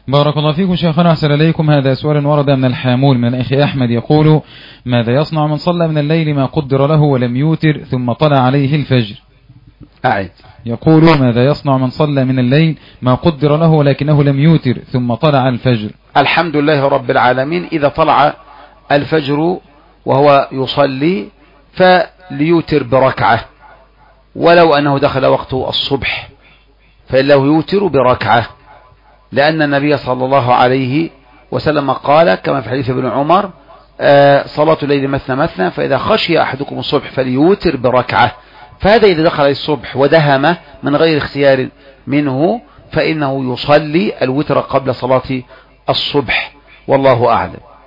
بارك الله فيكم شيخنا، أحسن إليكم. هذا سؤال ورد من الحامول من الأخ أحمد يقول: ماذا يصنع من صلى من الليل ما قدر له ولم يوتر ثم طلع عليه الفجر؟ أعد. يقول: ماذا يصنع من صلى من الليل ما قدر له ولكنه لم يوتر ثم طلع الفجر؟ الحمد لله رب العالمين، إذا طلع الفجر وهو يصلي فليوتر بركعة، ولو أنه دخل وقت الصبح فإنه يوتر بركعة، لأن النبي صلى الله عليه وسلم قال كما في حديث ابن عمر: صلاة الليل مثنى مثنى، فإذا خشي أحدكم الصبح فليوتر بركعة. فهذا إذا دخل الصبح ودهم من غير اختيار منه فإنه يصلي الوتر قبل صلاة الصبح، والله أعلم.